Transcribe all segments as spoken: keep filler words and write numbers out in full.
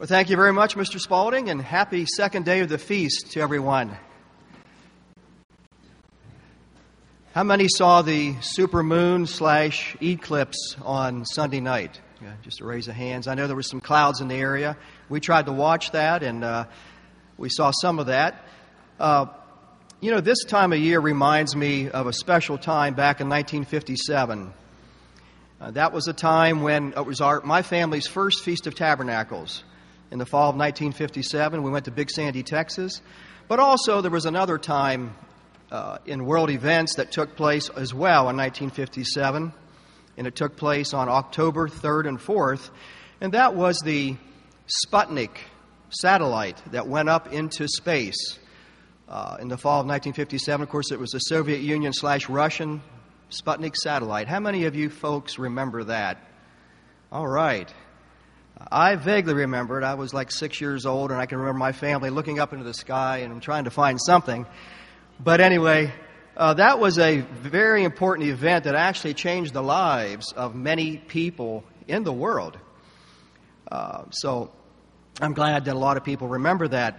Well, thank you very much, Mister Spaulding, and happy second day of the feast to everyone. How many saw the supermoon slash eclipse on Sunday night? Yeah, just a raise of hands. I know there were some clouds in the area. We tried to watch that, and uh, we saw some of that. Uh, you know, this time of year reminds me of a special time back in nineteen fifty-seven. Uh, that was a time when it was our my family's first Feast of Tabernacles. In the fall of nineteen fifty-seven, we went to Big Sandy, Texas. But also there was another time uh, in world events that took place as well in nineteen fifty-seven. And it took place on October third and fourth. And that was the Sputnik satellite that went up into space uh, in the fall of nineteen fifty-seven. Of course, it was the Soviet Union slash Russian Sputnik satellite. How many of you folks remember that? All right. I vaguely remember it. I was like six years old, and I can remember my family looking up into the sky and trying to find something. But anyway, uh, that was a very important event that actually changed the lives of many people in the world. Uh, so I'm glad that a lot of people remember that.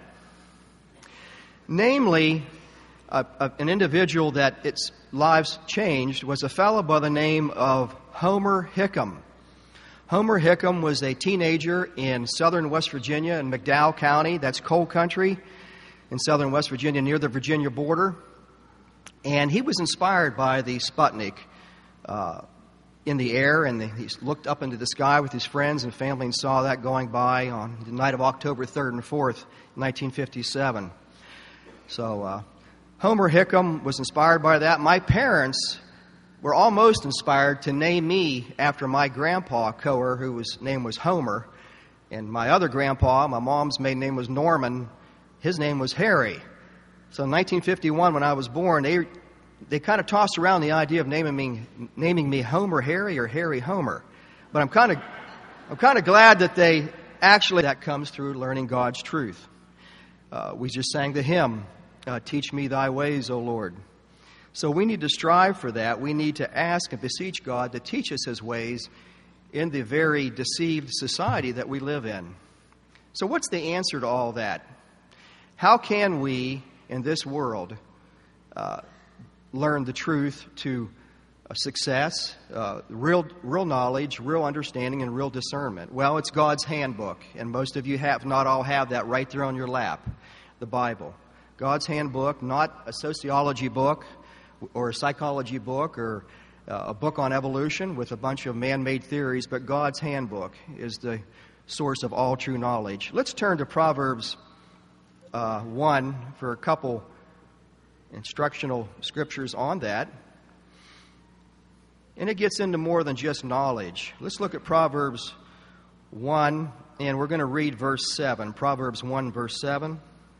Namely, uh, uh, an individual that its lives changed was a fellow by the name of Homer Hickam. Homer Hickam was a teenager in southern West Virginia in McDowell County. That's coal country in southern West Virginia near the Virginia border. And he was inspired by the Sputnik uh, in the air, and the, he looked up into the sky with his friends and family and saw that going by on the night of October third and fourth, nineteen fifty-seven. So uh, Homer Hickam was inspired by that. My parents were almost inspired to name me after my grandpa, Coer, whose name was Homer. And my other grandpa, my mom's maiden name was Norman. His name was Harry. So in nineteen fifty-one, when I was born, they they kind of tossed around the idea of naming me, naming me Homer Harry or Harry Homer. But I'm kind of I'm kind of glad that they actually, that comes through learning God's truth. Uh, we just sang the hymn, uh, Teach Me Thy Ways, O Lord. So we need to strive for that. We need to ask and beseech God to teach us His ways in the very deceived society that we live in. So what's the answer to all that? How can we, in this world, uh, learn the truth to uh, success, uh, real, real knowledge, real understanding, and real discernment? Well, it's God's handbook, and most of you have not all have that right there on your lap, the Bible. God's handbook, not a sociology book, or a psychology book, or uh, a book on evolution with a bunch of man-made theories, but God's handbook is the source of all true knowledge. Let's turn to Proverbs uh, one for a couple instructional scriptures on that. And it gets into more than just knowledge. Let's look at Proverbs one, and we're going to read verse seven. Proverbs one, verse seven.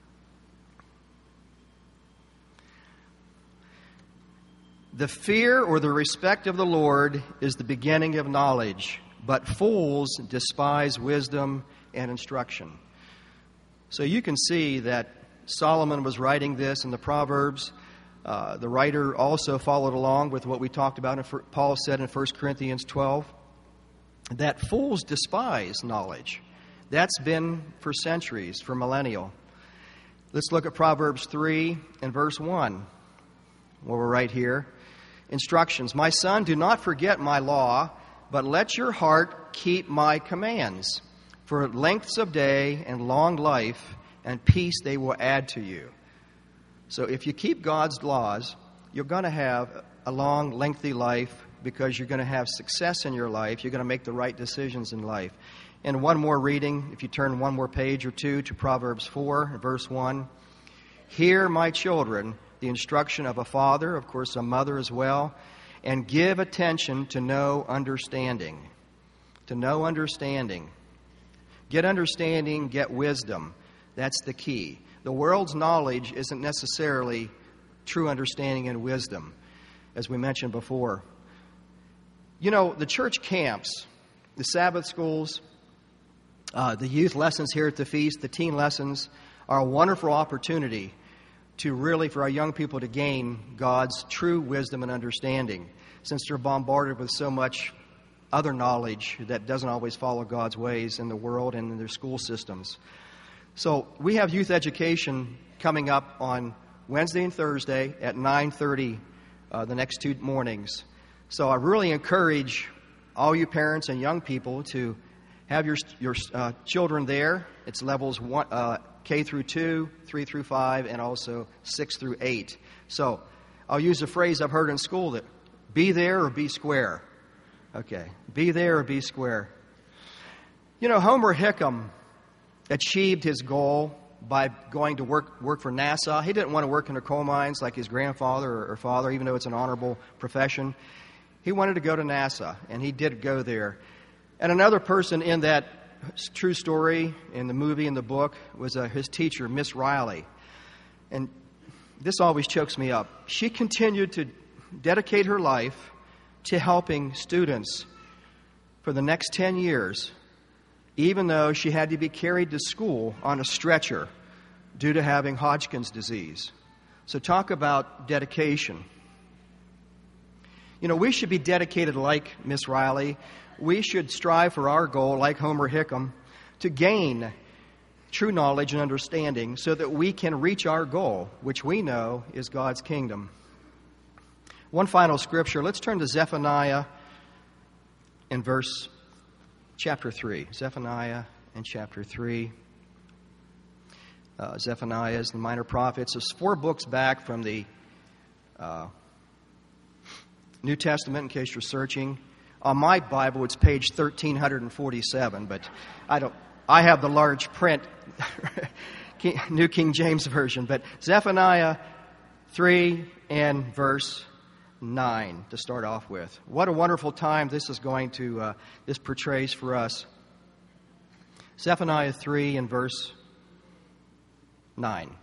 The fear or the respect of the Lord is the beginning of knowledge, but fools despise wisdom and instruction. So you can see that Solomon was writing this in the Proverbs. Uh, the writer also followed along with what we talked about, and Paul said in First Corinthians twelve, that fools despise knowledge. That's been for centuries, for millennial. Let's look at Proverbs three and verse one, where we're right here. Instructions. My son, do not forget my law, but let your heart keep my commands. For lengths of day and long life and peace they will add to you. So if you keep God's laws, you're going to have a long, lengthy life because you're going to have success in your life. You're going to make the right decisions in life. And one more reading, if you turn one more page or two to Proverbs four, verse one. Hear, my children, the instruction of a father, of course a mother as well, and give attention to know understanding. To know understanding. Get understanding, get wisdom. That's the key. The world's knowledge isn't necessarily true understanding and wisdom, as we mentioned before. You know, the church camps, the Sabbath schools, uh, the youth lessons here at the feast, the teen lessons, are a wonderful opportunity to really, for our young people to gain God's true wisdom and understanding. Since they're bombarded with so much other knowledge that doesn't always follow God's ways in the world and in their school systems. So we have youth education coming up on Wednesday and Thursday at nine thirty uh, the next two mornings. So I really encourage all you parents and young people to have your your uh, children there. It's levels one, uh, K through two, three through five, and also six through eight. So I'll use a phrase I've heard in school that be there or be square. Okay, be there or be square. You know, Homer Hickam achieved his goal by going to work work for NASA. He didn't want to work in the coal mines like his grandfather or, or father, even though it's an honorable profession. He wanted to go to NASA, and he did go there. And another person in that true story, in the movie, in the book, was uh, his teacher, Miss Riley. And this always chokes me up. She continued to dedicate her life to helping students for the next ten years, even though she had to be carried to school on a stretcher due to having Hodgkin's disease. So talk about dedication. You know, we should be dedicated like Miss Riley. We should strive for our goal, like Homer Hickam, to gain true knowledge and understanding so that we can reach our goal, which we know is God's kingdom. One final scripture. Let's turn to Zephaniah in verse chapter three. Zephaniah in chapter three. Uh, Zephaniah is the minor prophets. It's four books back from the uh, New Testament, in case you're searching. On my Bible, it's page thirteen forty-seven, but I don't. I have the large print New King James Version. But Zephaniah three and verse nine to start off with. What a wonderful time this is going to, uh, this portrays for us. Zephaniah three and verse nine.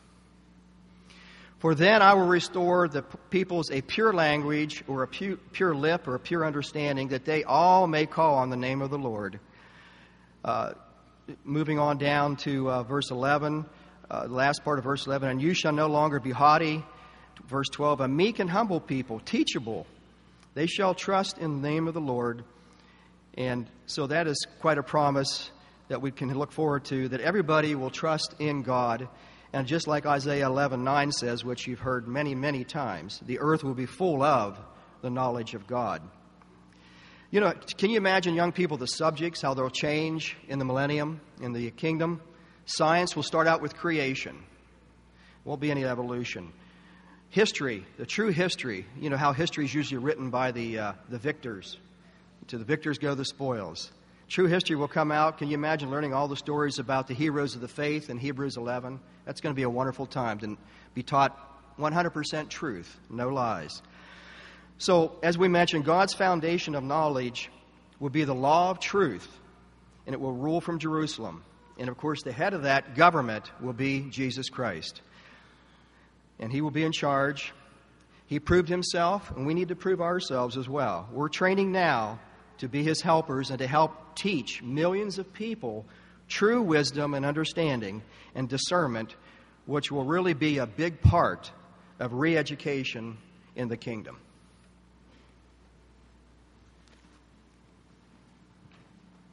For then I will restore the peoples a pure language, or a pu- pure lip, or a pure understanding, that they all may call on the name of the Lord. Uh, moving on down to uh, verse eleven, uh, the last part of verse eleven, and you shall no longer be haughty. Verse twelve, a meek and humble people, teachable. They shall trust in the name of the Lord. And so that is quite a promise that we can look forward to, that everybody will trust in God. And just like Isaiah eleven nine says, which you've heard many, many times, the earth will be full of the knowledge of God. You know, can you imagine, young people, the subjects, how they'll change in the millennium, in the kingdom? Science will start out with creation. Won't be any evolution. History, the true history, you know how history is usually written by the uh, the victors. To the victors go the spoils. True history will come out. Can you imagine learning all the stories about the heroes of the faith in Hebrews eleven? That's going to be a wonderful time to be taught one hundred percent truth, no lies. So, as we mentioned, God's foundation of knowledge will be the law of truth, and it will rule from Jerusalem. And, of course, the head of that government will be Jesus Christ. And He will be in charge. He proved Himself, and we need to prove ourselves as well. We're training now to be His helpers and to help teach millions of people true wisdom and understanding and discernment, which will really be a big part of re-education in the kingdom.